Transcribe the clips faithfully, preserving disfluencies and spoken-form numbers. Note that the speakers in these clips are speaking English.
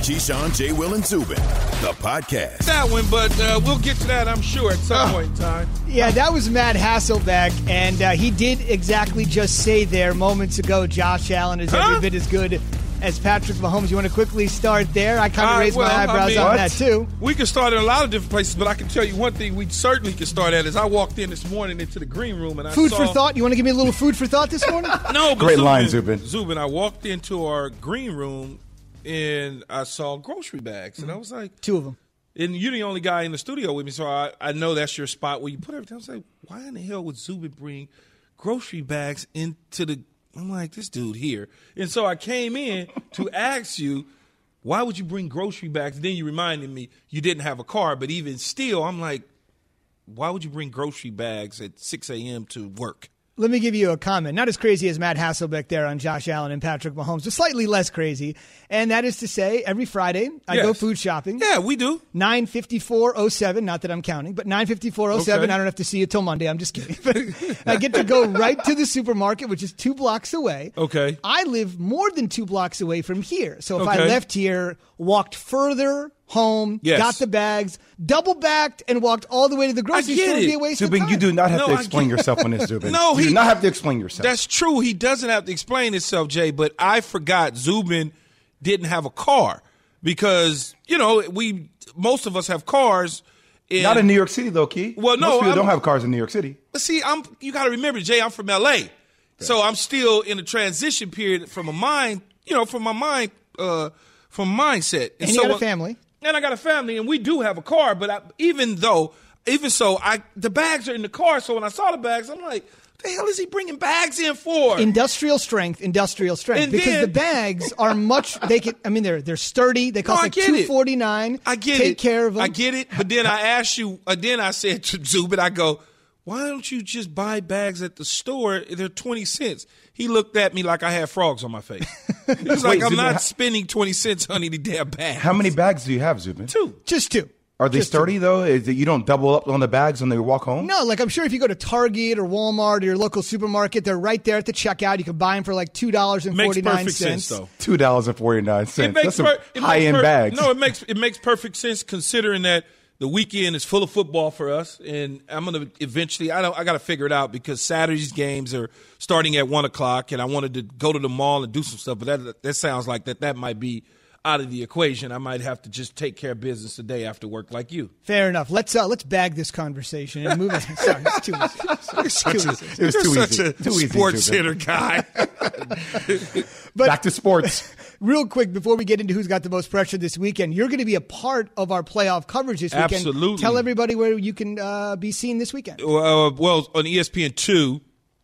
Keyshawn, J. Will, and Zubin, the podcast. That one, but uh, we'll get to that, I'm sure, at some oh. point in time. Yeah, that was Matt Hasselbeck, and uh, he did exactly just say there moments ago, Josh Allen is huh? every bit as good as Patrick Mahomes. You want to quickly start there? I kind of uh, raised well, my eyebrows I mean, on what? that, too. We can start in a lot of different places, but I can tell you one thing we certainly can start at is I walked in this morning into the green room, and I Food saw... for thought? You want to give me a little food for thought this morning? No, but Great Zubin, line, Zubin. Zubin, I walked into our green room, and I saw grocery bags, and I was like... Two of them. And you're the only guy in the studio with me, so I, I know that's your spot where you put everything. I was like, why in the hell would Zubin bring grocery bags into the... I'm like, this dude here. And so I came in to ask you, why would you bring grocery bags? Then you reminded me you didn't have a car, but even still, I'm like, why would you bring grocery bags at six a.m. to work? Let me give you a comment. Not as crazy as Matt Hasselbeck there on Josh Allen and Patrick Mahomes, but slightly less crazy. And that is to say, every Friday, I yes. go food shopping. Yeah, we do. nine fifty-four oh seven, not that I'm counting, but nine fifty-four oh seven. Okay. I don't have to see you till Monday. I'm just kidding. But I get to go right to the supermarket, which is two blocks away. Okay. I live more than two blocks away from here. So if okay. I left here, walked further home, yes. got the bags, double backed, and walked all the way to the grocery store, would be a waste Zubin, of time. you do not have no, to explain yourself on this, Zubin. No, you he, do not have to explain yourself. That's true. He doesn't have to explain himself, Jay, but I forgot Zubin didn't have a car because, you know, we most of us have cars. And, not in New York City, though, Key. Well, no. Most people I'm, don't have cars in New York City. See, I'm. you got to remember, Jay, I'm from L A. Yeah. So I'm still in a transition period from a mind, you know, from my mind, uh, from mindset. And, and so, you got a family. And I got a family, and we do have a car. But I, even though, even so, I the bags are in the car. So when I saw the bags, I'm like, what the hell is he bringing bags in for? Industrial strength, industrial strength. And because then, the bags are much. They can. I mean, they're they're sturdy. They cost no, like two forty-nine. I get Take it. care of them. I get it. But then I asked you. Uh, then I said to Zubin, I go, why don't you just buy bags at the store? They're twenty cents. He looked at me like I had frogs on my face. He was like, Wait, I'm Zubin, not how, spending twenty cents on any damn bags. How many bags do you have, Zubin? Two. Just two. Are they Just sturdy, two. though? Is it you don't double up on the bags when they walk home? No, like I'm sure if you go to Target or Walmart or your local supermarket, they're right there at the checkout. You can buy them for like two dollars and forty-nine cents. Makes perfect sense, though. two dollars and forty-nine cents. That's some per- high-end per- bags. No, it makes it makes perfect sense considering that the weekend is full of football for us, and I'm going to eventually. I don't. I got to figure it out because Saturday's games are starting at one o'clock, and I wanted to go to the mall and do some stuff. But that that sounds like that that might be out of the equation. I might have to just take care of business the day after work, like you. Fair enough. Let's uh, let's bag this conversation and move it. Sorry, it's too easy. It's too easy. It was too You're easy. such a too easy, sports Zubin. center guy. But back to sports. Real quick, before we get into who's got the most pressure this weekend, you're going to be a part of our playoff coverage this weekend. Absolutely. Tell everybody where you can uh, be seen this weekend. Uh, well, on E S P N two,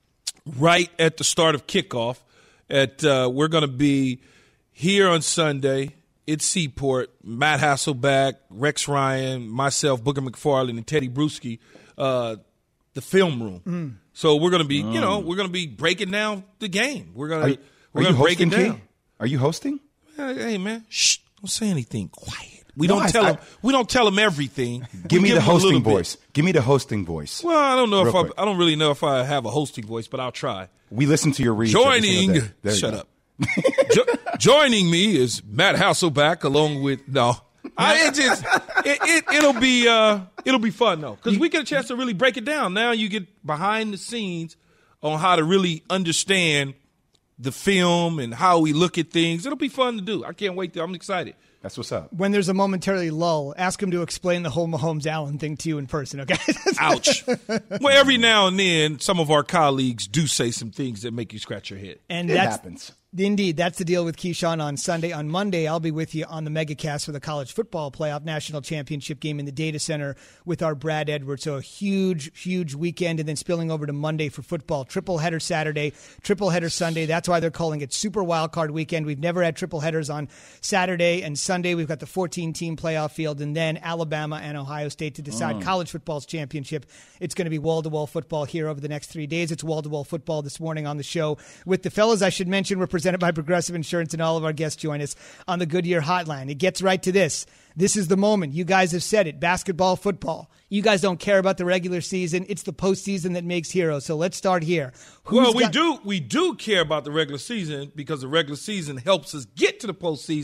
right at the start of kickoff, at uh, we're going to be here on Sunday. It's Seaport. Matt Hasselbeck, Rex Ryan, myself, Booker McFarland, and Teddy Bruschi, uh, the film room. Mm. So we're going to be, mm. you know, we're going to be breaking down the game. We're going to we're going to break it down. Key? Are you hosting? Hey, man, shh! Don't say anything. Quiet. We no, don't I, tell I, them. We don't tell them everything. Give we me give the hosting voice. voice. Give me the hosting voice. Well, I don't know Real if quick. I. I don't really know if I have a hosting voice, but I'll try. We listen to your reads. Joining. Shut up. jo- joining me is Matt Hasselbeck, along with no. I, it just it, it it'll be uh it'll be fun though because we get a chance to really break it down. Now you get behind the scenes on how to really understand the film and how we look at things. It'll be fun to do. I can't wait. To, I'm excited. That's what's up. When there's a momentary lull, ask him to explain the whole Mahomes-Allen thing to you in person, okay? Ouch. Well, every now and then, some of our colleagues do say some things that make you scratch your head. And it that's, happens. Indeed. That's the deal with Keyshawn on Sunday. On Monday, I'll be with you on the MegaCast for the College Football Playoff National Championship game in the Data Center with our Brad Edwards. So a huge, huge weekend, and then spilling over to Monday for football. Triple header Saturday, triple header Sunday. That's why they're calling it Super Wildcard Weekend. We've never had triple headers on Saturday and Sunday. We've got the fourteen-team playoff field, and then Alabama and Ohio State to decide mm. college football's championship. It's going to be wall-to-wall football here over the next three days. It's wall-to-wall football this morning on the show with the fellas. I should mention we're presented by Progressive Insurance, and all of our guests join us on the Goodyear Hotline. It gets right to this. This is the moment. You guys have said it. Basketball, football. You guys don't care about the regular season. It's the postseason that makes heroes. So let's start here. Who's well, we got- do we do care about the regular season because the regular season helps us get to the postseason.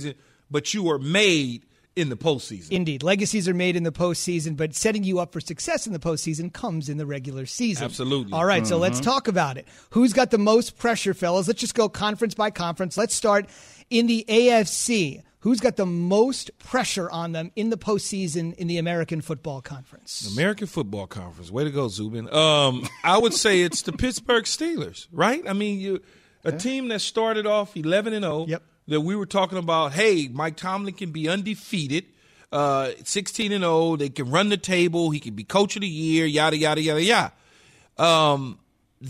but you are made in the postseason. Indeed. Legacies are made in the postseason, but setting you up for success in the postseason comes in the regular season. Absolutely. All right, mm-hmm. so let's talk about it. Who's got the most pressure, fellas? Let's just go conference by conference. Let's start in the A F C. Who's got the most pressure on them in the postseason in the American Football Conference? American Football Conference. Way to go, Zubin. Um, I would say it's the Pittsburgh Steelers, right? I mean, you a yeah. team that started off eleven and oh. Yep. That we were talking about, hey, Mike Tomlin can be undefeated, uh, sixteen and oh. They can run the table. He can be coach of the year, yada, yada, yada, yada. Um,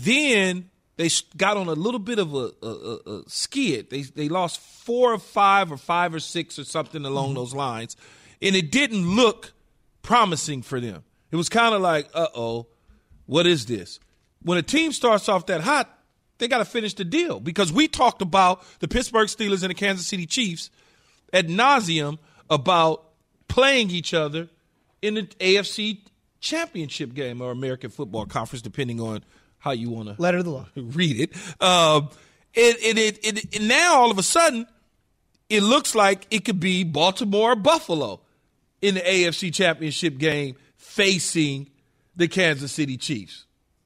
then they got on a little bit of a, a, a, a skid. They they lost four or five or five or six or something along mm-hmm. those lines, and it didn't look promising for them. It was kind of like, uh-oh, what is this? When a team starts off that hot, they got to finish the deal, because we talked about the Pittsburgh Steelers and the Kansas City Chiefs ad nauseum about playing each other in the A F C Championship game or American Football Conference, depending on how you want to letter of the law read it. Um, and, and, it, it, and now all of a sudden, it looks like it could be Baltimore or Buffalo in the A F C Championship game facing the Kansas City Chiefs.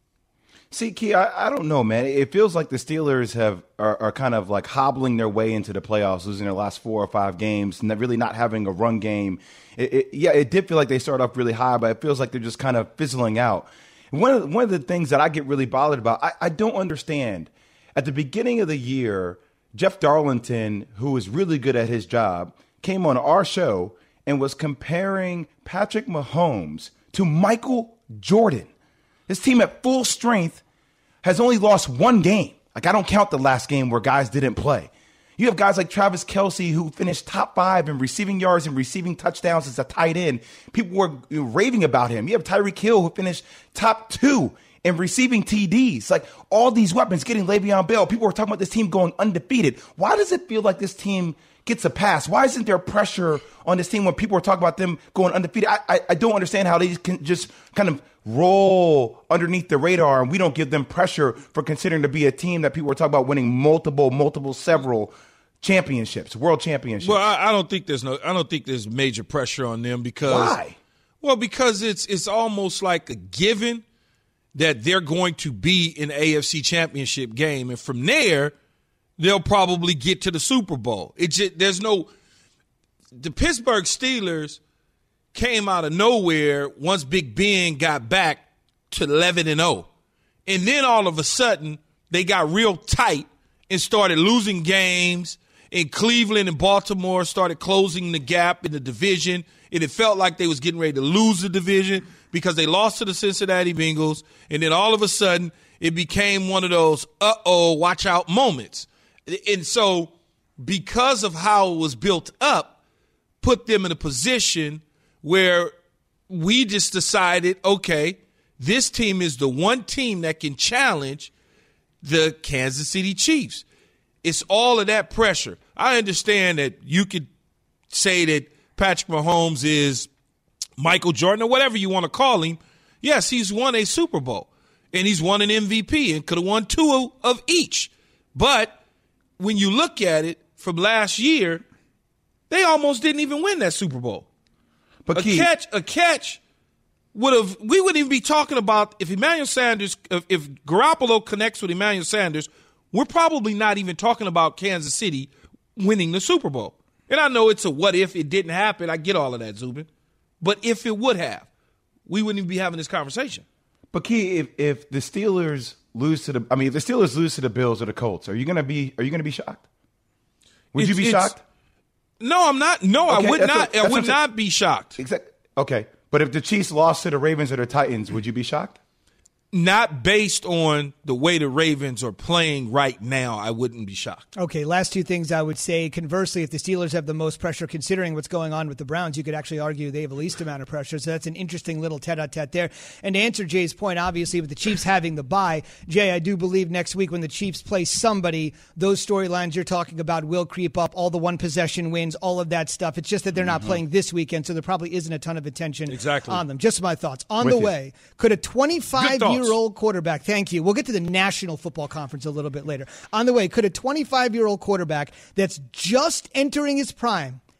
See, Key, I, I don't know, man. It feels like the Steelers have are, are kind of like hobbling their way into the playoffs, losing their last four or five games, and really not having a run game. It, it, yeah, it did feel like they started off really high, but it feels like they're just kind of fizzling out. One of, one of the things that I get really bothered about, I, I don't understand. At the beginning of the year, Jeff Darlington, who was really good at his job, came on our show and was comparing Patrick Mahomes to Michael Jordan. This team at full strength has only lost one game. Like, I don't count the last game where guys didn't play. You have guys like Travis Kelce, who finished top five in receiving yards and receiving touchdowns as a tight end. People were raving about him. You have Tyreek Hill, who finished top two in receiving T Ds. Like, all these weapons, getting Le'Veon Bell. People were talking about this team going undefeated. Why does it feel like this team gets a pass? Why isn't there pressure on this team when people are talking about them going undefeated? I, I, I don't understand how they can just kind of roll underneath the radar and we don't give them pressure for considering to be a team that people are talking about winning multiple, multiple, several championships, world championships. Well, I, I don't think there's no, I don't think there's major pressure on them because why? Well, because it's it's almost like a given that they're going to be in the A F C Championship game, and from there they'll probably get to the Super Bowl. It just, there's no the Pittsburgh Steelers came out of nowhere once Big Ben got back to eleven and oh. And then all of a sudden, they got real tight and started losing games. And Cleveland and Baltimore started closing the gap in the division. And it felt like they was getting ready to lose the division because they lost to the Cincinnati Bengals. And then all of a sudden, it became one of those, uh-oh, watch out moments. And so because of how it was built up, put them in a position where we just decided, okay, this team is the one team that can challenge the Kansas City Chiefs. It's all of that pressure. I understand that you could say that Patrick Mahomes is Michael Jordan or whatever you want to call him. Yes, he's won a Super Bowl, and he's won an M V P and could have won two of each. But when you look at it from last year, they almost didn't even win that Super Bowl. But a Keith, catch, a catch would have. We wouldn't even be talking about if Emmanuel Sanders, if, if Garoppolo connects with Emmanuel Sanders, we're probably not even talking about Kansas City winning the Super Bowl. And I know it's a what if it didn't happen. I get all of that, Zubin. But if it would have, we wouldn't even be having this conversation. But Key, if if the Steelers lose to the, I mean, if the Steelers lose to the Bills or the Colts, are you gonna be are you gonna be shocked? Would it's, you be shocked? No, I'm not. No, okay, I would not. What, I would not be shocked. Exactly. Okay, but if the Chiefs lost to the Ravens or the Titans, would you be shocked? Not based on the way the Ravens are playing right now, I wouldn't be shocked. Okay, last two things I would say. Conversely, if the Steelers have the most pressure, considering what's going on with the Browns, you could actually argue they have the least amount of pressure. So that's an interesting little tete-a-tete there. And to answer Jay's point, obviously, with the Chiefs having the bye, Jay, I do believe next week when the Chiefs play somebody, those storylines you're talking about will creep up, all the one-possession wins, all of that stuff. It's just that they're not mm-hmm. playing this weekend, so there probably isn't a ton of attention exactly. on them. Just my thoughts. On with the you. way, could a twenty-five-year-old quarterback, thank you. We'll get to the National Football Conference a little bit later. On the way, could a twenty-five-year-old quarterback that's just entering his prime,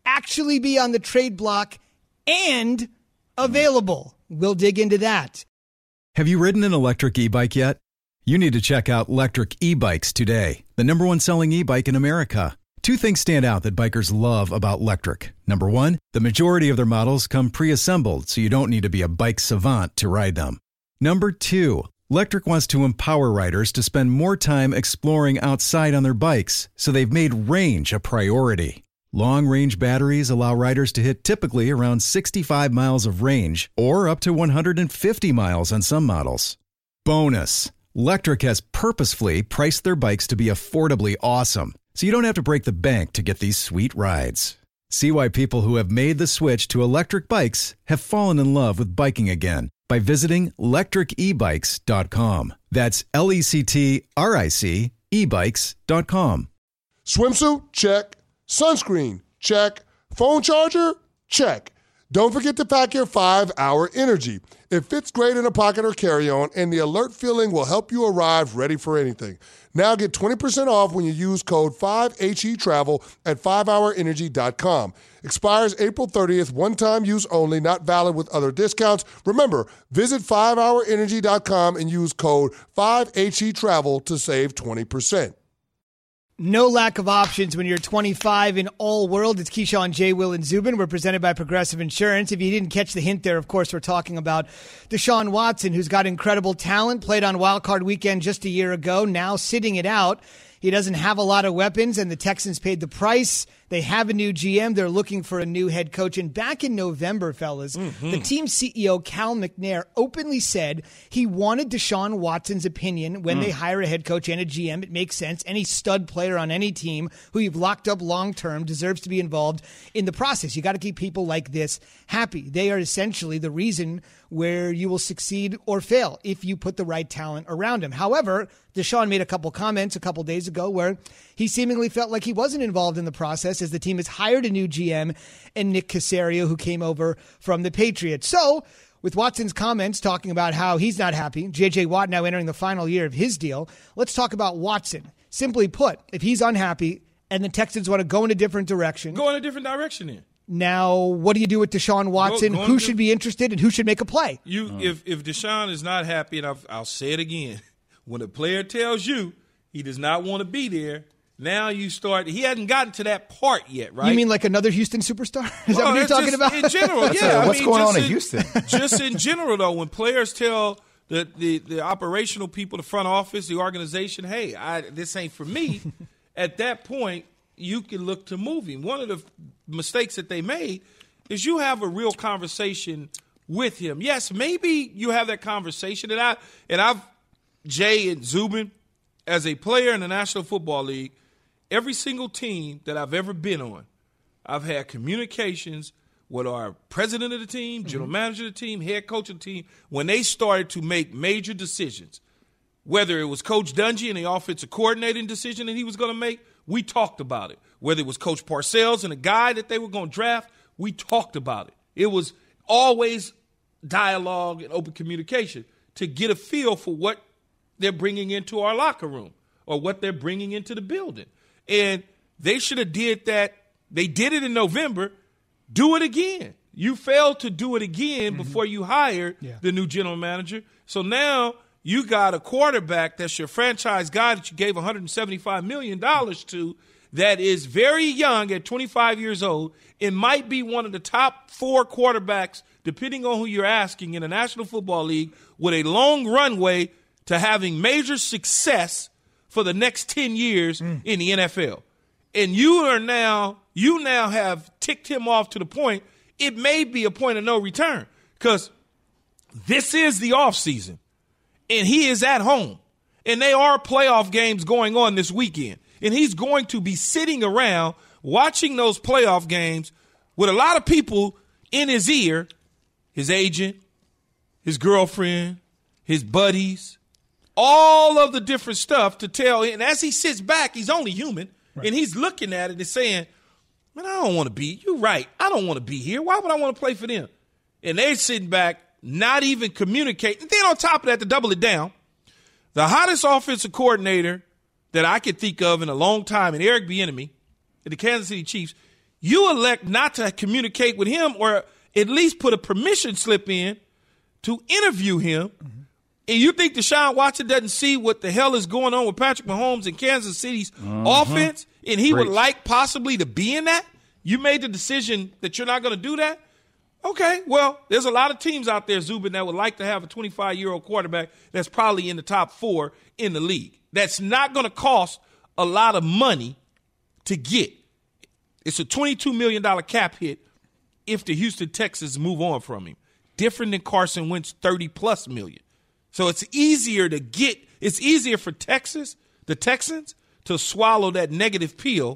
actually be on the trade block and available. We'll dig into that. Have you ridden an electric e-bike yet? You need to check out Lectric E-Bikes today, the number one selling e-bike in America. Two things stand out that bikers love about Lectric. Number one, the majority of their models come pre-assembled, so you don't need to be a bike savant to ride them. Number two, Lectric wants to empower riders to spend more time exploring outside on their bikes, so they've made range a priority. Long-range batteries allow riders to hit typically around sixty-five miles of range, or up to one hundred fifty miles on some models. Bonus, Lectric has purposefully priced their bikes to be affordably awesome, so you don't have to break the bank to get these sweet rides. See why people who have made the switch to electric bikes have fallen in love with biking again by visiting lectric e bikes dot com. That's L E C T R I C e bikes dot com. Swimsuit? Check. Sunscreen? Check. Phone charger? Check. Don't forget to pack your five hour Energy. It fits great in a pocket or carry-on, and the alert feeling will help you arrive ready for anything. Now get twenty percent off when you use code five H E travel at five hour energy dot com. Expires April thirtieth, one-time use only, not valid with other discounts. Remember, visit five hour energy dot com and use code five H E travel to save twenty percent. No lack of options when you're twenty-five in all world. It's Keyshawn, J. Will, and Zubin. We're presented by Progressive Insurance. If you didn't catch the hint there, of course, we're talking about Deshaun Watson, who's got incredible talent, played on Wild Card Weekend just a year ago, now sitting it out. He doesn't have a lot of weapons, and the Texans paid the price. They have a new G M. They're looking for a new head coach. And back in November, fellas, mm-hmm. the team C E O, Cal McNair, openly said he wanted Deshaun Watson's opinion when mm. they hire a head coach and a G M. It makes sense. Any stud player on any team who you've locked up long-term deserves to be involved in the process. You got to keep people like this happy. They are essentially the reason where you will succeed or fail if you put the right talent around him. However, Deshaun made a couple comments a couple days ago where he seemingly felt like he wasn't involved in the process as the team has hired a new G M and Nick Caserio, who came over from the Patriots. So with Watson's comments talking about how he's not happy, J J Watt now entering the final year of his deal, let's talk about Watson. Simply put, if he's unhappy and the Texans want to go in a different direction. Go in a different direction then. Now, what do you do with Deshaun Watson? Go, who should be interested and who should make a play? You, oh. if if Deshaun is not happy, and I'll, I'll say it again, when a player tells you he does not want to be there, now you start. He hasn't gotten to that part yet, right? You mean like another Houston superstar? Is well, that what you're talking just, about? In general, yeah. What's I mean, going on in in, Houston? Just in general, though, when players tell the, the, the operational people, the front office, the organization, hey, I, this ain't for me, at that point, you can look to move him. One of the mistakes that they made is you have a real conversation with him. Yes, maybe you have that conversation, and I and I've Jay and Zubin, as a player in the National Football League, every single team that I've ever been on, I've had communications with our president of the team, general mm-hmm. manager of the team, head coach of the team, when they started to make major decisions. Whether it was Coach Dungy and the offensive coordinating decision that he was going to make, we talked about it. Whether it was Coach Parcells and a guy that they were going to draft, we talked about it. It was always dialogue and open communication to get a feel for what they're bringing into our locker room or what they're bringing into the building. And they should have did that. They did it in November. Do it again. You failed to do it again mm-hmm. before you hired yeah. the new general manager. So now you got a quarterback that's your franchise guy that you gave one hundred seventy-five million dollars to that is very young at twenty-five years old and might be one of the top four quarterbacks, depending on who you're asking, in the National Football League, with a long runway to having major success for the next ten years mm. in the N F L. And you are now, you now have ticked him off to the point, it may be a point of no return, because this is the offseason, and he is at home, and there are playoff games going on this weekend, and he's going to be sitting around watching those playoff games with a lot of people in his ear, his agent, his girlfriend, his buddies, all of the different stuff to tell him. And as he sits back, he's only human, right. and he's looking at it and saying, man, I don't want to be, you're right, I don't want to be here. Why would I want to play for them? And they're sitting back, not even communicating. Then on top of that, to double it down, the hottest offensive coordinator that I could think of in a long time, and Eric Bieniemy, at the Kansas City Chiefs, you elect not to communicate with him or at least put a permission slip in to interview him. Mm-hmm. And you think Deshaun Watson doesn't see what the hell is going on with Patrick Mahomes and Kansas City's mm-hmm. offense, and he Preach. would like possibly to be in that? You made the decision that you're not going to do that? Okay, well, there's a lot of teams out there, Zubin, that would like to have a twenty-five-year-old quarterback that's probably in the top four in the league. That's not going to cost a lot of money to get. It's a twenty-two million dollars cap hit if the Houston Texans move on from him. Different than Carson Wentz, thirty-plus million. So it's easier to get – it's easier for Texas, the Texans, to swallow that negative pill.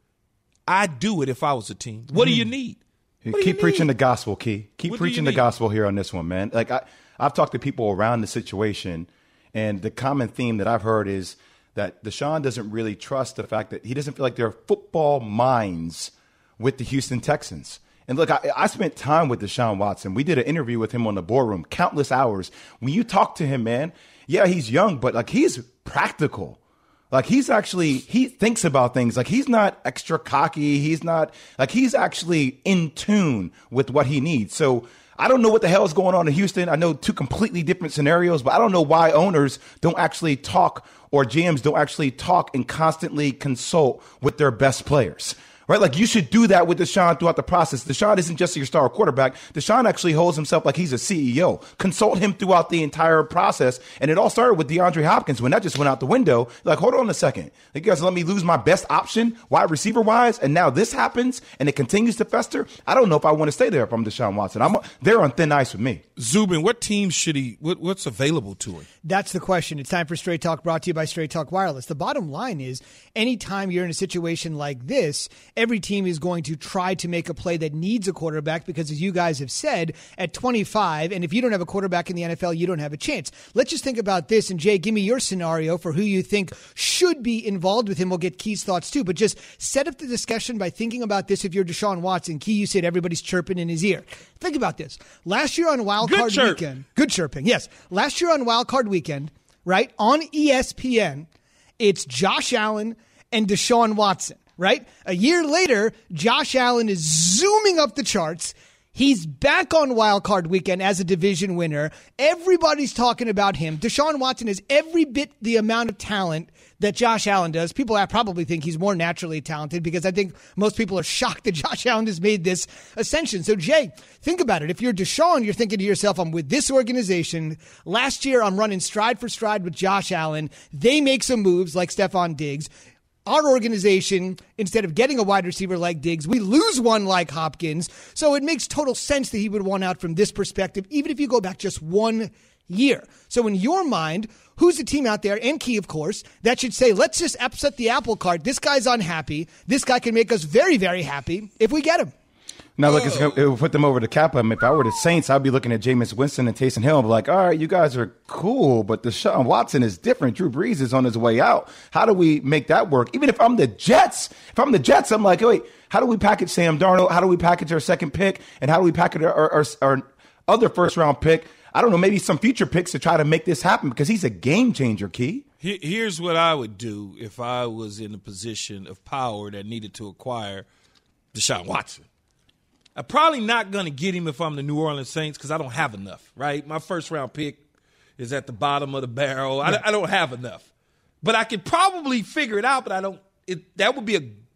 I'd do it if I was a team. What mm. do you need? What Keep do preaching need? the gospel, Key. Keep what preaching the gospel here on this one, man. Like I, I've talked to people around the situation, and the common theme that I've heard is that Deshaun doesn't really trust the fact that he doesn't feel like there are football minds with the Houston Texans. And look, I, I spent time with Deshaun Watson. We did an interview with him on the boardroom, countless hours. When you talk to him, man, yeah, he's young, but like he's practical. Like he's actually, he thinks about things. Like he's not extra cocky. He's not, like he's actually in tune with what he needs. So I don't know what the hell is going on in Houston. I know two completely different scenarios, but I don't know why owners don't actually talk or G Ms don't actually talk and constantly consult with their best players. Right? Like you should do that with Deshaun throughout the process. Deshaun isn't just your star quarterback. Deshaun actually holds himself like he's a C E O. Consult him throughout the entire process. And it all started with DeAndre Hopkins when that just went out the window. Like, hold on a second. You guys let me lose my best option wide receiver wise. And now this happens and it continues to fester. I don't know if I want to stay there if I'm Deshaun Watson. I'm they're on thin ice with me. Zubin, what teams should he, what, what's available to him? That's the question. It's time for Straight Talk, brought to you by Straight Talk Wireless. The bottom line is anytime you're in a situation like this, every team is going to try to make a play that needs a quarterback because, as you guys have said, at twenty-five, and if you don't have a quarterback in the N F L, you don't have a chance. Let's just think about this, and Jay, give me your scenario for who you think should be involved with him. We'll get Key's thoughts too, but just set up the discussion by thinking about this. If you're Deshaun Watson, Key, you said everybody's chirping in his ear. Think about this. Last year on Wild Card chirp. Weekend, good chirping, yes. Last year on Wild Card Weekend, right, on E S P N, it's Josh Allen and Deshaun Watson. Right? A year later, Josh Allen is zooming up the charts. He's back on Wild Card Weekend as a division winner. Everybody's talking about him. Deshaun Watson has every bit the amount of talent that Josh Allen does. People probably think he's more naturally talented because I think most people are shocked that Josh Allen has made this ascension. So, Jay, think about it. If you're Deshaun, you're thinking to yourself, I'm with this organization. Last year, I'm running stride for stride with Josh Allen. They make some moves like Stephon Diggs. Our organization, instead of getting a wide receiver like Diggs, we lose one like Hopkins. So it makes total sense that he would want out from this perspective, even if you go back just one year. So in your mind, who's the team out there, and Key, of course, that should say, let's just upset the apple cart. This guy's unhappy. This guy can make us very, very happy if we get him. Now, look, it's gonna, it would put them over the cap. I mean, if I were the Saints, I'd be looking at Jameis Winston and Taysom Hill and be like, all right, you guys are cool, but Deshaun Watson is different. Drew Brees is on his way out. How do we make that work? Even if I'm the Jets, if I'm the Jets, I'm like, wait, how do we package Sam Darnold? How do we package our second pick? And how do we package our, our, our other first-round pick? I don't know, maybe some future picks to try to make this happen because he's a game changer, Key. Here's what I would do if I was in a position of power that needed to acquire Deshaun Watson. I'm probably not going to get him if I'm the New Orleans Saints because I don't have enough, right? My first-round pick is at the bottom of the barrel. Yeah. I, I don't have enough. But I could probably figure it out, but I don't it, – that would be a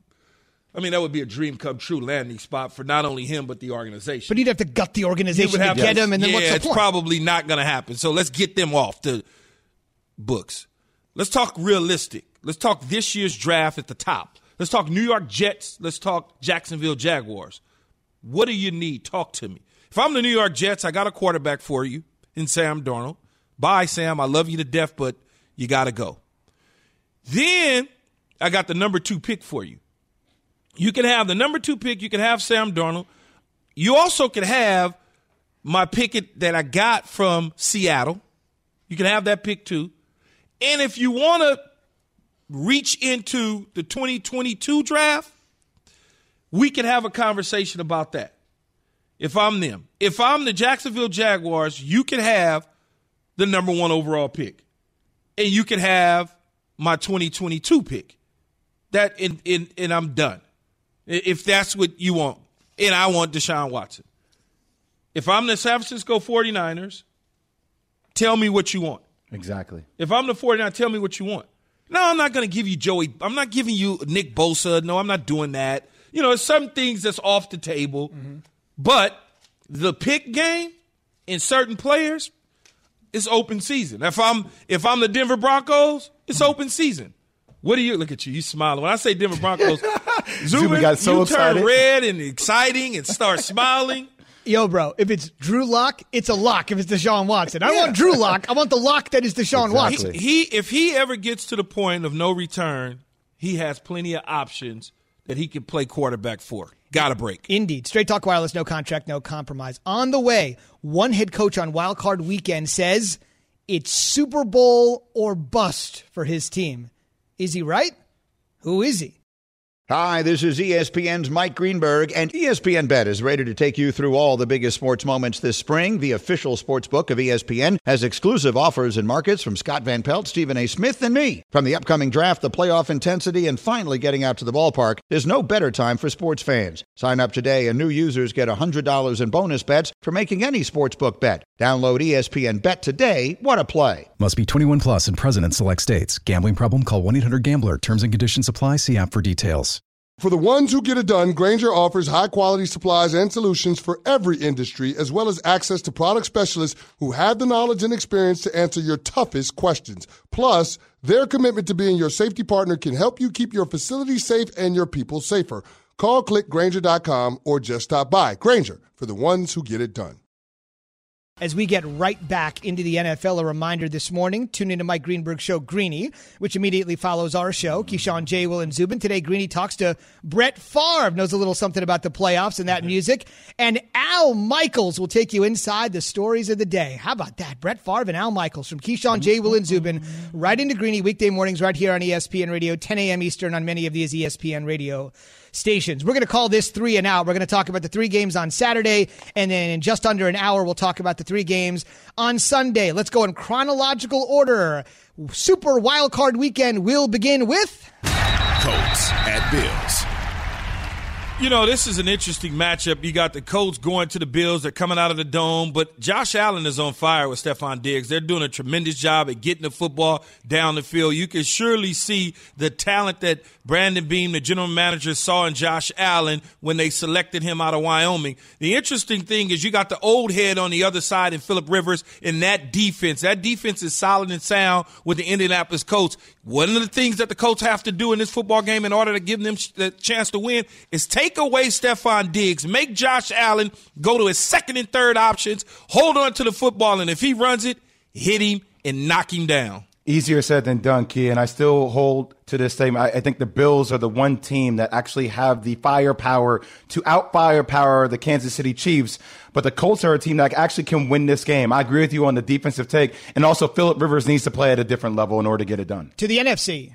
– I mean, that would be a dream come true landing spot for not only him but the organization. But you'd have to gut the organization to get him, and then yeah, what's the it's point? probably not going to happen. So let's get them off the books. Let's talk realistic. Let's talk this year's draft at the top. Let's talk New York Jets. Let's talk Jacksonville Jaguars. What do you need? Talk to me. If I'm the New York Jets, I got a quarterback for you in Sam Darnold. Bye, Sam. I love you to death, but you got to go. Then I got the number two pick for you. You can have the number two pick. You can have Sam Darnold. You also can have my pick that I got from Seattle. You can have that pick too. And if you want to reach into the twenty twenty-two draft, we can have a conversation about that. If I'm them. If I'm the Jacksonville Jaguars, you can have the number one overall pick. And you can have my twenty twenty-two pick. That and, and, and I'm done. if that's what you want. And I want Deshaun Watson. If I'm the San Francisco forty-niners, tell me what you want. Exactly. If I'm the forty-niners, tell me what you want. No, I'm not going to give you Joey. I'm not giving you Nick Bosa. No, I'm not doing that. You know, some things that's off the table. Mm-hmm. But the pick game in certain players, it's open season. If I'm if I'm the Denver Broncos, it's open season. What do you look at you? You smiling when I say Denver Broncos? Zubin got so you excited. Turn red and exciting and start smiling. Yo, bro, if it's Drew Lock, it's a lock if it's Deshaun Watson. I don't yeah. want Drew Lock. I want the lock that is Deshaun exactly. Watson. He, he, if he ever gets to the point of no return, he has plenty of options that he can play quarterback for. Got a break. Indeed. Straight Talk Wireless, no contract, no compromise. On the way, one head coach on Wild Card Weekend says it's Super Bowl or bust for his team. Is he right? Who is he? Hi, this is E S P N's Mike Greenberg, and E S P N Bet is ready to take you through all the biggest sports moments this spring. The official sports book of E S P N has exclusive offers and markets from Scott Van Pelt, Stephen A. Smith, and me. From the upcoming draft, the playoff intensity, and finally getting out to the ballpark, there's no better time for sports fans. Sign up today, and new users get one hundred dollars in bonus bets for making any sportsbook bet. Download E S P N Bet today. What a play. Must be twenty-one plus and present in select states. Gambling problem? Call one eight hundred gambler. Terms and conditions apply. See app for details. For the ones who get it done, Grainger offers high-quality supplies and solutions for every industry, as well as access to product specialists who have the knowledge and experience to answer your toughest questions. Plus, their commitment to being your safety partner can help you keep your facility safe and your people safer. Call, click Grainger dot com, or just stop by. Grainger, for the ones who get it done. As we get right back into the N F L, a reminder this morning, tune into Mike Greenberg's show, Greeny, which immediately follows our show, Keyshawn, J. Will, and Zubin. Today, Greeny talks to Brett Favre, knows a little something about the playoffs and that music. And Al Michaels will take you inside the stories of the day. How about that? Brett Favre and Al Michaels from Keyshawn, J. Will, and Zubin, right into Greeny, weekday mornings right here on E S P N Radio, ten a.m. Eastern on many of these E S P N radio stations. We're going to call this three and out. We're going to talk about the three games on Saturday, and then in just under an hour, we'll talk about the three games on Sunday. Let's go in chronological order. Super Wild Card Weekend will begin with Colts at Bills. You know, this is an interesting matchup. You got the Colts going to the Bills. They're coming out of the dome. But Josh Allen is on fire with Stephon Diggs. They're doing a tremendous job at getting the football down the field. You can surely see the talent that Brandon Beam, the general manager, saw in Josh Allen when they selected him out of Wyoming. The interesting thing is you got the old head on the other side in Phillip Rivers in that defense. That defense is solid and sound with the Indianapolis Colts. One of the things that the Colts have to do in this football game in order to give them the chance to win is take away Stephon Diggs, make Josh Allen go to his second and third options, hold on to the football, and if he runs it, hit him and knock him down. Easier said than done, Key, and I still hold to this statement. I, I think the Bills are the one team that actually have the firepower to out-firepower the Kansas City Chiefs, but the Colts are a team that actually can win this game. I agree with you on the defensive take, and also Phillip Rivers needs to play at a different level in order to get it done. To the N F C.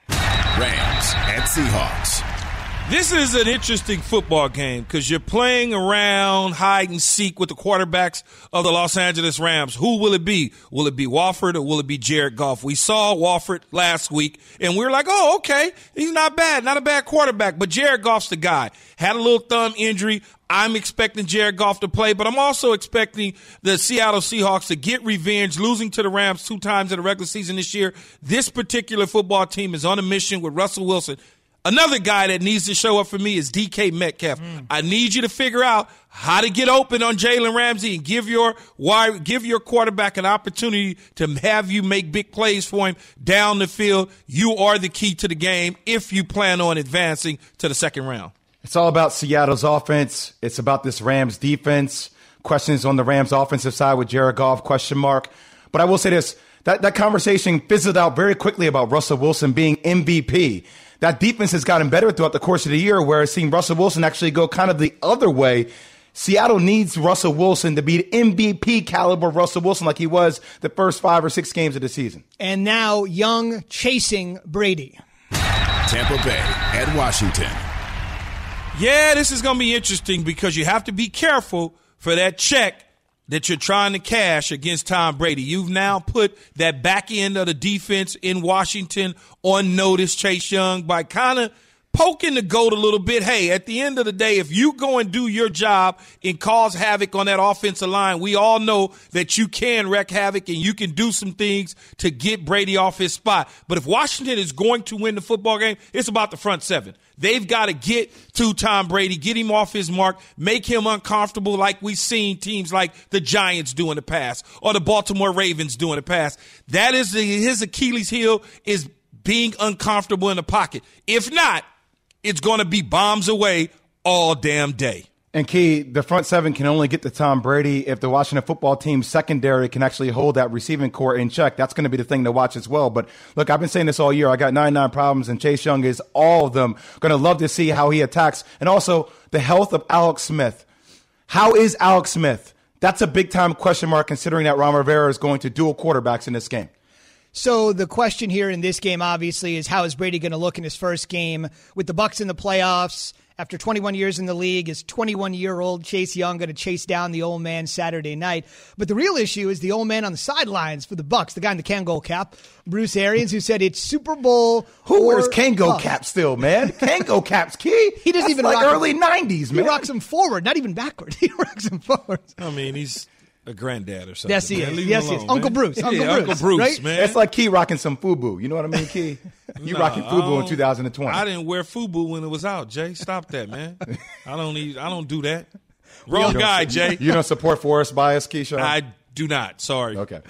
Rams at Seahawks. This is an interesting football game because you're playing around hide and seek with the quarterbacks of the Los Angeles Rams. Who will it be? Will it be Wolford or will it be Jared Goff? We saw Wolford last week, and we were like, oh, okay, he's not bad, not a bad quarterback, but Jared Goff's the guy. Had a little thumb injury. I'm expecting Jared Goff to play, but I'm also expecting the Seattle Seahawks to get revenge, losing to the Rams two times in the regular season this year. This particular football team is on a mission with Russell Wilson. Another guy that needs to show up for me is D K Metcalf. Mm. I need you to figure out how to get open on Jalen Ramsey and give your wide, give your quarterback an opportunity to have you make big plays for him down the field. You are the key to the game if you plan on advancing to the second round. It's all about Seattle's offense. It's about this Rams defense. Questions on the Rams offensive side with Jared Goff, question mark. But I will say this, that, that conversation fizzled out very quickly about Russell Wilson being M V P. That defense has gotten better throughout the course of the year, where it's seen Russell Wilson actually go kind of the other way. Seattle needs Russell Wilson to be M V P caliber Russell Wilson like he was the first five or six games of the season. And now Young chasing Brady. Tampa Bay at Washington. Yeah, this is going to be interesting because you have to be careful for that check that you're trying to cash against Tom Brady. You've now put that back end of the defense in Washington on notice, Chase Young, by kind of poking the GOAT a little bit. Hey, at the end of the day, if you go and do your job and cause havoc on that offensive line, we all know that you can wreak havoc and you can do some things to get Brady off his spot. But if Washington is going to win the football game, it's about the front seven. They've got to get to Tom Brady, get him off his mark, make him uncomfortable like we've seen teams like the Giants do in the past or the Baltimore Ravens do in the past. That is the, his Achilles heel is being uncomfortable in the pocket. If not, it's going to be bombs away all damn day. And Key, the front seven can only get to Tom Brady if the Washington football team secondary can actually hold that receiving core in check. That's going to be the thing to watch as well. But look, I've been saying this all year. I got ninety-nine problems, and Chase Young is all of them. Going to love to see how he attacks. And also the health of Alex Smith. How is Alex Smith? That's a big-time question mark considering that Ron Rivera is going to dual quarterbacks in this game. So the question here in this game, obviously, is how is Brady going to look in his first game with the Bucs in the playoffs? After twenty-one years in the league, is twenty-one-year-old Chase Young going to chase down the old man Saturday night? But the real issue is the old man on the sidelines for the Bucs, the guy in the Kangol cap, Bruce Arians, who said it's Super Bowl. Who wears Kangol caps still, man? Kangol caps, Key. He doesn't That's even like rock early them. nineties, man. He rocks them forward, not even backward. He rocks them forward. I mean, he's a granddad or something. Yes, he man. is. Leave Yes, him he is. alone, Uncle man. Bruce. Uncle yeah, Bruce. Uncle Bruce, right? man. It's like Key rocking some FUBU. You know what I mean, Key? You Nah, rocking FUBU in two thousand twenty. I didn't wear FUBU when it was out, Jay. Stop that, man. I don't need. I don't do that. Wrong guy, Jay. You don't support Forrest bias, Keyshawn? I do not. Sorry. Okay.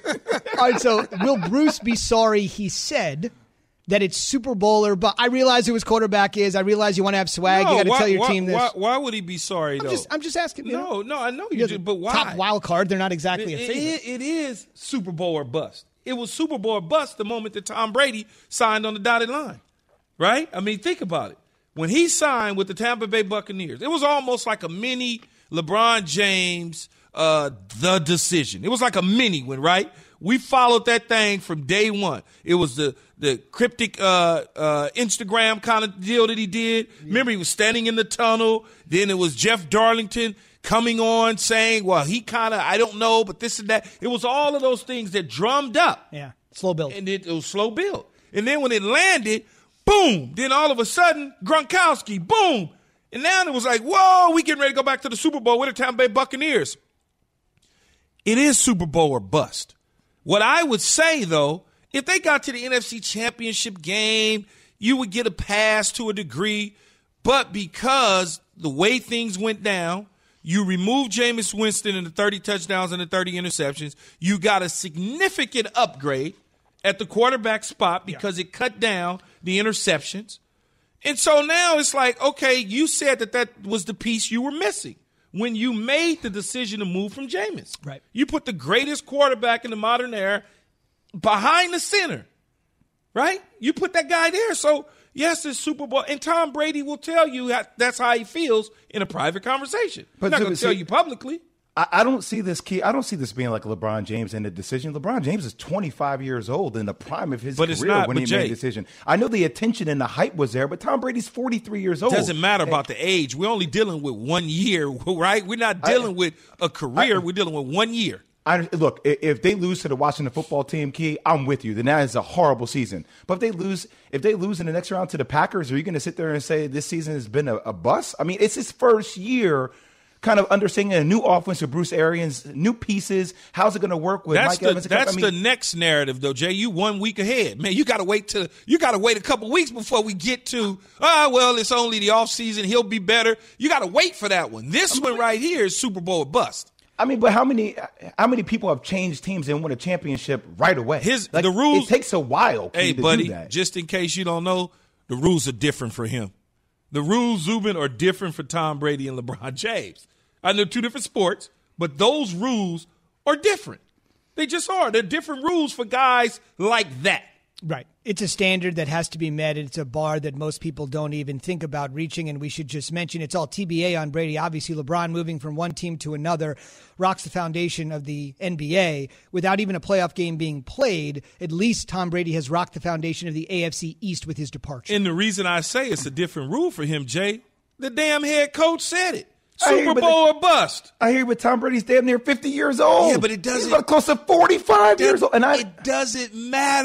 All right, so will Bruce be sorry he said that it's Super Bowl or but I realize who his quarterback is. I realize you want to have swag. No, you got to why, tell your why, team this. Why, why would he be sorry, I'm though? just, I'm just asking. You no, know? no, I know you You're do, the but why? Top wild card. They're not exactly It, a favorite. it, it is Super Bowl or bust. It was Super Bowl or bust the moment that Tom Brady signed on the dotted line, right? I mean, think about it. When he signed with the Tampa Bay Buccaneers, it was almost like a mini LeBron James, uh, the decision. It was like a mini one, right? We followed that thing from day one. It was the the cryptic uh, uh, Instagram kind of deal that he did. Yeah. Remember, he was standing in the tunnel. Then it was Jeff Darlington coming on saying, well, he kind of, I don't know, but this and that. It was all of those things that drummed up. Yeah, slow build. And it, it was slow build. And then when it landed, boom, then all of a sudden, Gronkowski, boom. And now it was like, whoa, we getting ready to go back to the Super Bowl with the Tampa Bay Buccaneers. It is Super Bowl or bust. What I would say, though, if they got to the N F C Championship game, you would get a pass to a degree. But because the way things went down, you removed Jameis Winston and the thirty touchdowns and the thirty interceptions, you got a significant upgrade at the quarterback spot because yeah. it cut down the interceptions. And so now it's like, okay, you said that that was the piece you were missing when you made the decision to move from Jameis. Right. You put the greatest quarterback in the modern era behind the center, right? You put that guy there. So, yes, it's Super Bowl. And Tom Brady will tell you how, that's how he feels in a private conversation. But He's not going to tell you publicly. I, I don't see this key. I don't see this being like LeBron James in the decision. LeBron James is twenty-five years old in the prime of his but career it's not, when he Jay, made a decision. I know the attention and the hype was there, but Tom Brady's forty-three years old. It doesn't matter about the age. We're only dealing with one year, right? We're not dealing I, with a career. I, We're dealing with one year. I, look, if they lose to the Washington football team, Key, I'm with you. Then that is a horrible season. But if they lose, if they lose in the next round to the Packers, are you going to sit there and say this season has been a, a bust? I mean, it's his first year kind of understanding a new offense with Bruce Arians, new pieces. How's it going to work with that's Mike the, Evans? That's I mean, the next narrative, though, Jay. You one week ahead, man. You got to wait to you got to wait a couple weeks before we get to. Ah, well, it's only the offseason. He'll be better. You got to wait for that one. This one right here is Super Bowl or bust. I mean, but how many how many people have changed teams and won a championship right away? His like, the rules. It takes a while. Hey, to buddy, do that. just in case you don't know, the rules are different for him. The rules, Zubin, are different for Tom Brady and LeBron James. I know two different sports, but those rules are different. They just are. They're different rules for guys like that. Right. It's a standard that has to be met. It's a bar that most people don't even think about reaching, and we should just mention it's all T B A on Brady. Obviously, LeBron moving from one team to another rocks the foundation of the N B A. Without even a playoff game being played, at least Tom Brady has rocked the foundation of the A F C East with his departure. And the reason I say it's a different rule for him, Jay, the damn head coach said it. I Super hear, Bowl the, or bust. I hear, but Tom Brady's damn near fifty years old. Yeah, but it doesn't. He's like close to forty-five years old, and I. It doesn't matter.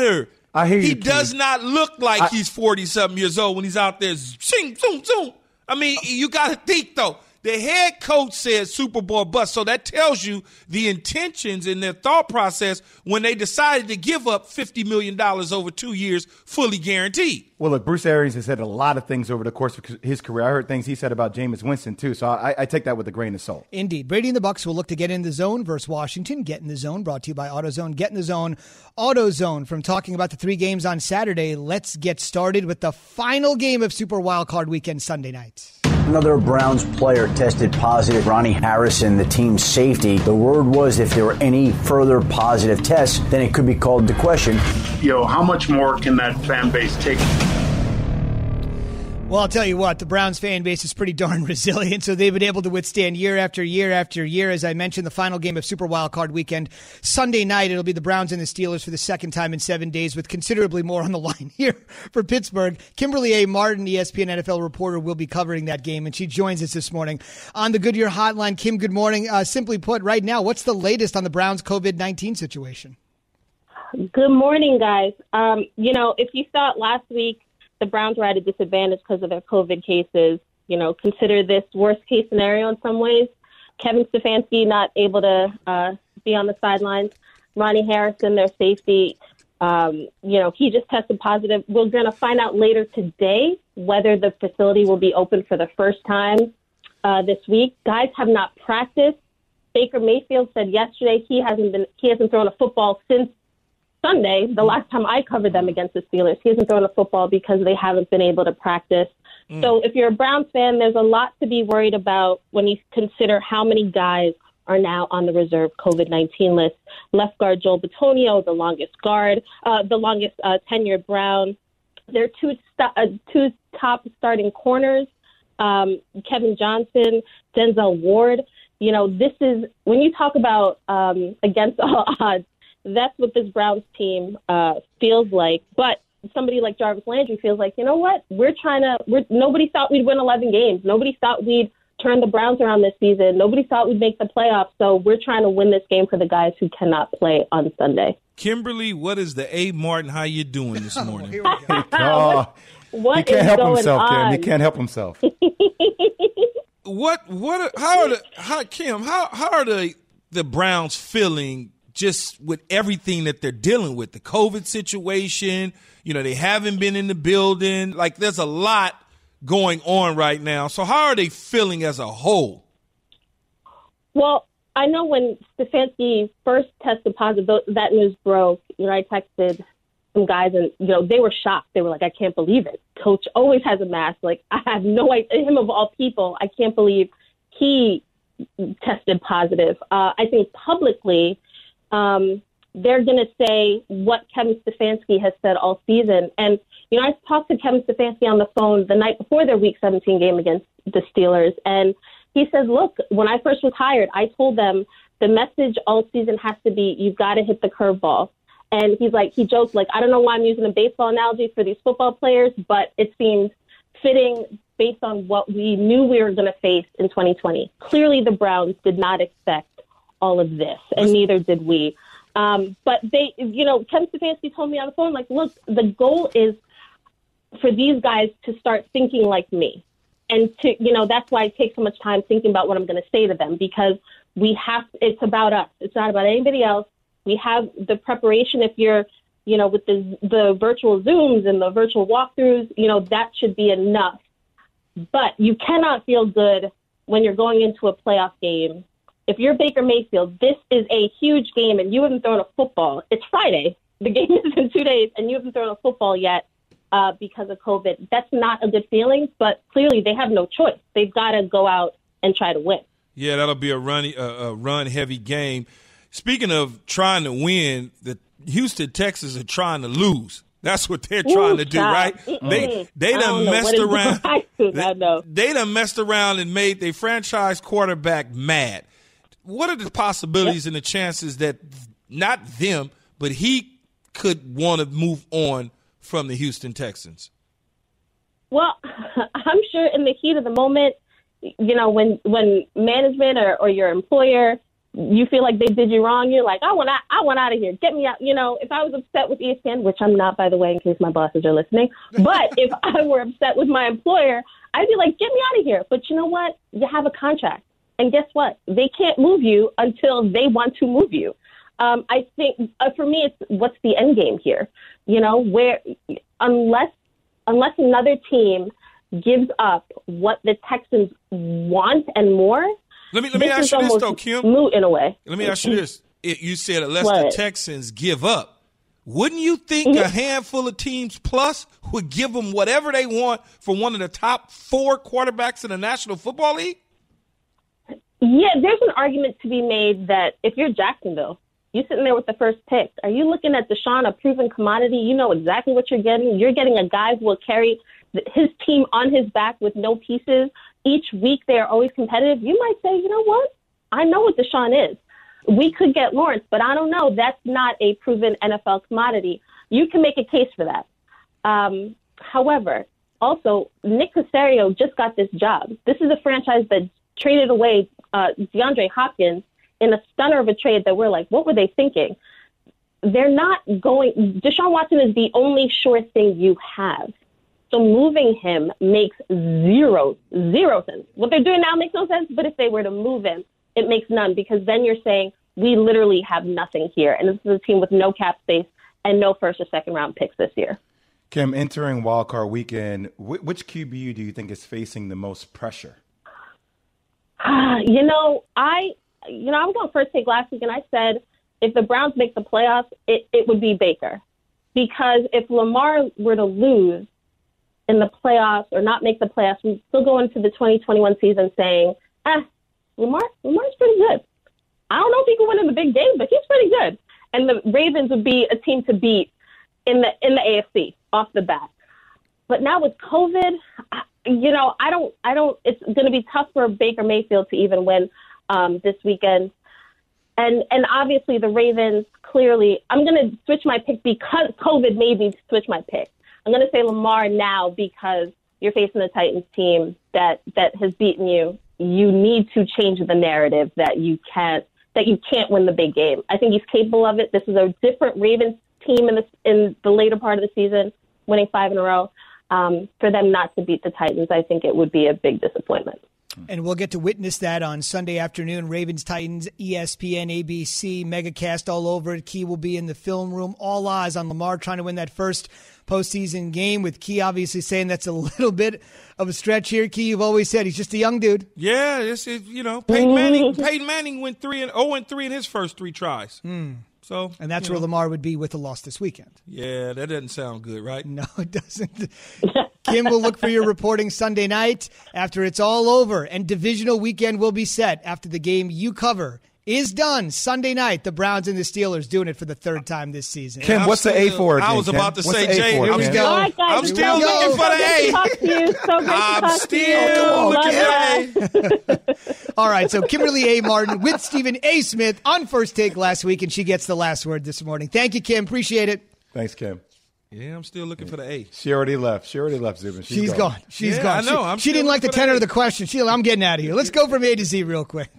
I hear you. He does Keith. not look like I, he's forty-something years old when he's out there. Zing, zoom, zoom. I mean, you got to think, though. The head coach said Super Bowl bust, so that tells you the intentions and their thought process when they decided to give up fifty million dollars over two years, fully guaranteed. Well, look, Bruce Arians has said a lot of things over the course of his career. I heard things he said about Jameis Winston, too, so I, I take that with a grain of salt. Indeed. Brady and the Bucs will look to get in the zone versus Washington. Get in the zone, brought to you by AutoZone. Get in the zone, AutoZone. From talking about the three games on Saturday, let's get started with the final game of Super Wildcard Weekend Sunday night. Another Browns player tested positive, Ronnie Harrison, the team's safety. The word was if there were any further positive tests, then it could be called into question. You know, how much more can that fan base take? Well, I'll tell you what, the Browns fan base is pretty darn resilient, so they've been able to withstand year after year after year. As I mentioned, the final game of Super Wildcard Weekend, Sunday night, it'll be the Browns and the Steelers for the second time in seven days with considerably more on the line here for Pittsburgh. Kimberly A. Martin, E S P N N F L reporter, will be covering that game, and she joins us this morning on the Goodyear Hotline. Kim, good morning. Uh, simply put, right now, what's the latest on the Browns' covid nineteen situation? Good morning, guys. Um, you know, if you thought last week the Browns were at a disadvantage because of their COVID cases, you know, consider this worst case scenario in some ways. Kevin Stefanski not able to uh, be on the sidelines. Ronnie Harrison, their safety, um, you know, he just tested positive. We're going to find out later today whether the facility will be open for the first time uh, this week. Guys have not practiced. Baker Mayfield said yesterday he hasn't been he hasn't thrown a football since Sunday, the last time I covered them against the Steelers. He hasn't thrown a football because they haven't been able to practice. Mm. So if you're a Browns fan, there's a lot to be worried about when you consider how many guys are now on the reserve covid nineteen list. Left guard Joel Bitonio, the longest guard, uh, the longest uh, tenured Brown. There are two, st- uh, two top starting corners, um, Kevin Johnson, Denzel Ward. You know, this is, when you talk about um, against all odds, that's what this Browns team uh, feels like. But somebody like Jarvis Landry feels like, you know what? We're trying to we're, – nobody thought we'd win eleven games. Nobody thought we'd turn the Browns around this season. Nobody thought we'd make the playoffs. So we're trying to win this game for the guys who cannot play on Sunday. Kimberly, what is the A. Martin? How you doing this morning? Here we go. oh, what he can't is help going himself, on? Kim. He can't help himself. what? What? Are, how are the – how, Kim, how, how are the, the Browns feeling – just with everything that they're dealing with, the COVID situation, you know, they haven't been in the building. Like, there's a lot going on right now. So how are they feeling as a whole? Well, I know when Stefanski first tested positive, that news broke, you know, I texted some guys and, you know, they were shocked. They were like, I can't believe it. Coach always has a mask. Like, I have no idea. Him of all people, I can't believe he tested positive. Uh, I think publicly, Um, they're going to say what Kevin Stefanski has said all season. And, you know, I talked to Kevin Stefanski on the phone the night before their Week seventeen game against the Steelers. And he says, look, when I first was hired, I told them the message all season has to be, you've got to hit the curveball. And he's like, he joked, like, I don't know why I'm using a baseball analogy for these football players, but it seems fitting based on what we knew we were going to face in twenty twenty. Clearly, the Browns did not expect all of this, and neither did we. Um, but they, you know, Kevin Stefanski told me on the phone, like, look, the goal is for these guys to start thinking like me. And to, you know, that's why I take so much time thinking about what I'm going to say to them, because we have, it's about us. It's not about anybody else. We have the preparation. If you're, you know, with the, the virtual Zooms and the virtual walkthroughs, you know, that should be enough. But you cannot feel good when you're going into a playoff game. If you're Baker Mayfield, this is a huge game, and you haven't thrown a football. It's Friday. The game is in two days, and you haven't thrown a football yet uh, because of COVID. That's not a good feeling, but clearly they have no choice. They've got to go out and try to win. Yeah, that'll be a run, uh, a run-heavy game. Speaking of trying to win, the Houston Texans are trying to lose. That's what they're trying Ooh, to do, God. right? Mm-mm. They they I done messed around. They, they, they done messed around and made their franchise quarterback mad. What are the possibilities yep. and the chances that not them, but he could want to move on from the Houston Texans? Well, I'm sure in the heat of the moment, you know, when when management or, or your employer you feel like they did you wrong. You're like, I want out, I want out of here. Get me out. You know, if I was upset with E S P N, which I'm not, by the way, in case my bosses are listening, but if I were upset with my employer, I'd be like, get me out of here. But you know what? You have a contract. And guess what? They can't move you until they want to move you. Um, I think uh, for me, it's what's the end game here? You know, where unless unless another team gives up what the Texans want and more. Let me let me ask you this though, Kim. Moot in a way. Let me ask you this: it, you said unless what? the Texans give up, wouldn't you think mm-hmm. a handful of teams plus would give them whatever they want for one of the top four quarterbacks in the National Football League? Yeah, there's an argument to be made that if you're Jacksonville, you're sitting there with the first pick. Are you looking at Deshaun, a proven commodity? You know exactly what you're getting. You're getting a guy who will carry his team on his back with no pieces. Each week they are always competitive. You might say, you know what? I know what Deshaun is. We could get Lawrence, but I don't know. That's not a proven N F L commodity. You can make a case for that. Um, however, also, Nick Caserio just got this job. This is a franchise that traded away uh, DeAndre Hopkins in a stunner of a trade that we're like, what were they thinking? They're not going – Deshaun Watson is the only sure thing you have. So moving him makes zero, zero sense. What they're doing now makes no sense, but if they were to move him, it makes none because then you're saying we literally have nothing here. And this is a team with no cap space and no first or second round picks this year. Kim, entering wildcard weekend, which Q B do you think is facing the most pressure? You know, I you know, I was on First Take last week, and I said if the Browns make the playoffs, it, it would be Baker. Because if Lamar were to lose in the playoffs or not make the playoffs, we'd still go into the twenty twenty-one season saying, ah, Lamar, Lamar's pretty good. I don't know if he can win in the big game, but he's pretty good. And the Ravens would be a team to beat in the in the A F C off the bat. But now with COVID, you know, I don't, I don't. It's going to be tough for Baker Mayfield to even win um, this weekend. And and obviously the Ravens clearly. I'm going to switch my pick because COVID made me switch my pick. I'm going to say Lamar now because you're facing a Titans team that that has beaten you. You need to change the narrative that you can't that you can't win the big game. I think he's capable of it. This is a different Ravens team in the in the later part of the season, winning five in a row. Um, for them not to beat the Titans, I think it would be a big disappointment. And we'll get to witness that on Sunday afternoon. Ravens, Titans, E S P N, A B C, MegaCast all over it. Key will be in the film room. All eyes on Lamar trying to win that first postseason game, with Key obviously saying that's a little bit of a stretch here. Key, you've always said he's just a young dude. Yeah, it's, it, you know, Peyton Manning, Peyton Manning went three and oh and three in his first three tries. Mm. So, and that's you where know. Lamar would be with a loss this weekend. Yeah, that doesn't sound good, right? No, it doesn't. Kim will look for your reporting Sunday night after it's all over, and divisional weekend will be set after the game you cover is done. Sunday night, the Browns and the Steelers doing it for the third time this season. Kim, what's the A for? I was Kim? about to What's say, the A Jay, for, I'm Kim? still, Right, guys, I'm still so looking for the A. So great to talk to you. So great I'm to talk still to looking you. for the A. All right, so Kimberly A. Martin with Stephen A. Smith on First Take last week, and she gets the last word this morning. Thank you, Kim. Appreciate it. Thanks, Kim. Yeah, I'm still looking for the A. She already left. She already left, Zubin. She's, She's gone. gone. She's Yeah, gone. I know. She, I'm she still didn't like the looking for tenor the of A. the question. She, I'm getting out of here. Let's go from A to Z real quick.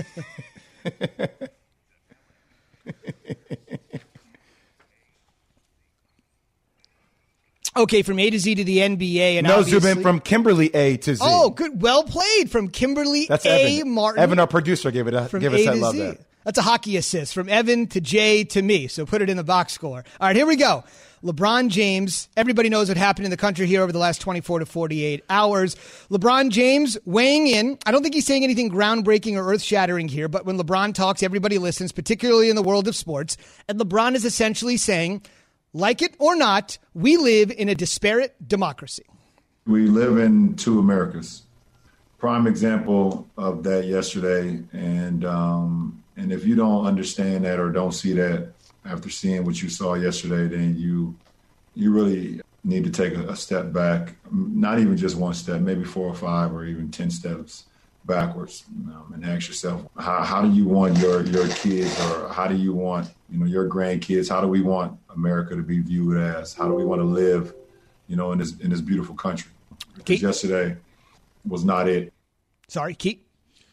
Okay, from A to Z to the N B A. And no, obviously, Zubin, from Kimberly A to Z. Oh, good. Well played from Kimberly That's A. Evan. Martin. Evan, our producer, gave it a, From give A us that to love Z. there. That's a hockey assist from Evan to Jay to me. So put it in the box score. All right, here we go. LeBron James. Everybody knows what happened in the country here over the last twenty-four to forty-eight hours. LeBron James weighing in. I don't think he's saying anything groundbreaking or earth-shattering here, but when LeBron talks, everybody listens, particularly in the world of sports. And LeBron is essentially saying, like it or not, we live in a disparate democracy. We live in two Americas. Prime example of that yesterday. And um, and if you don't understand that or don't see that after seeing what you saw yesterday, then you you really need to take a, a step back, not even just one step, maybe four or five or even ten steps backwards, um, and ask yourself, how, how do you want your, your kids, or how do you want, you know, your grandkids, how do we want America to be viewed as? How do we want to live, you know, in this in this beautiful country? Because Keith? yesterday was not it. Sorry, Keith?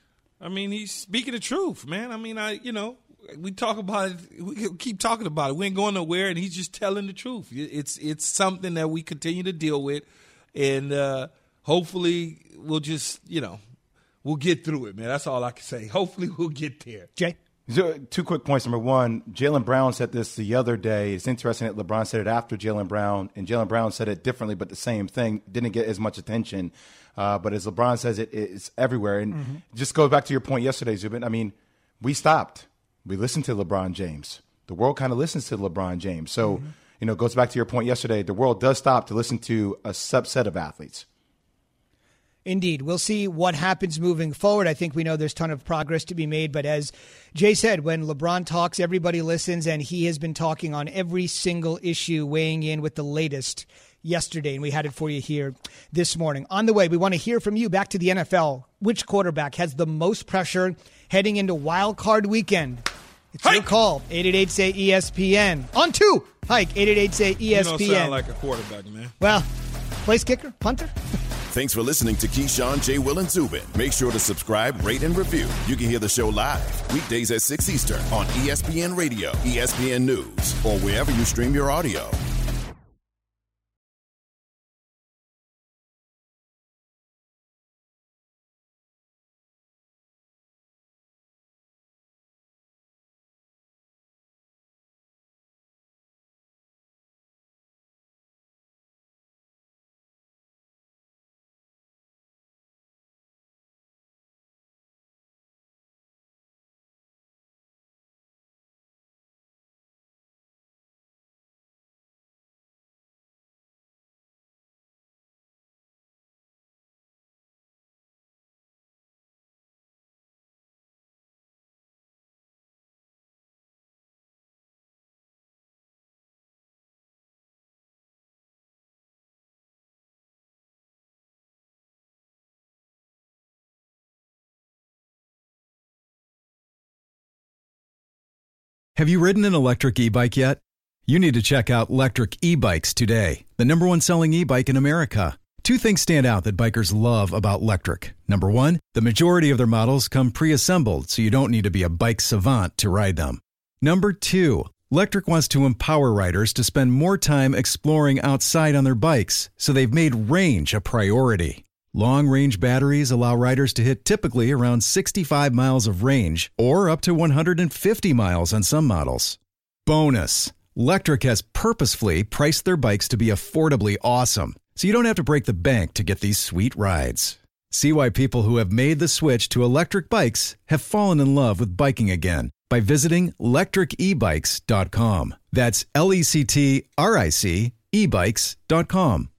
I mean, he's speaking the truth, man. I mean, I you know, we talk about it. We keep talking about it. We ain't going nowhere, and he's just telling the truth. It's it's something that we continue to deal with, and uh, hopefully we'll just, you know, we'll get through it, man. That's all I can say. Hopefully we'll get there. Jay? So, two quick points. Number one, Jaylen Brown said this the other day. It's interesting that LeBron said it after Jaylen Brown, and Jaylen Brown said it differently, but the same thing. Didn't get as much attention. Uh, but as LeBron says, it, it's everywhere. And mm-hmm. just goes back to your point yesterday, Zubin. I mean, we stopped. We listened to LeBron James. The world kind of listens to LeBron James. So, mm-hmm. you know, it goes back to your point yesterday. The world does stop to listen to a subset of athletes. Indeed. We'll see what happens moving forward. I think we know there's a ton of progress to be made. But as Jay said, when LeBron talks, everybody listens. And he has been talking on every single issue, weighing in with the latest yesterday, and we had it for you here this morning. On the way, we want to hear from you. Back to the N F L. Which quarterback has the most pressure heading into Wild Card Weekend? It's Hike. Your call. eight eight eight, S A Y, E S P N. On two. Hike. eight eight eight, S A Y, E S P N. You don't sound like a quarterback, man. Well, place kicker, punter. Thanks for listening to Keyshawn, J. Will, and Zubin. Make sure to subscribe, rate, and review. You can hear the show live weekdays at six Eastern on E S P N Radio, E S P N News, or wherever you stream your audio. Have you ridden an electric e-bike yet? You need to check out Lectric E-Bikes today, the number one selling e-bike in America. Two things stand out that bikers love about Lectric. Number one, the majority of their models come pre-assembled, so you don't need to be a bike savant to ride them. Number two, Lectric wants to empower riders to spend more time exploring outside on their bikes, so they've made range a priority. Long-range batteries allow riders to hit typically around sixty-five miles of range or up to one hundred fifty miles on some models. Bonus, Lectric has purposefully priced their bikes to be affordably awesome, so you don't have to break the bank to get these sweet rides. See why people who have made the switch to electric bikes have fallen in love with biking again by visiting lectric e bikes dot com. That's L E C T R I C e bikes dot com.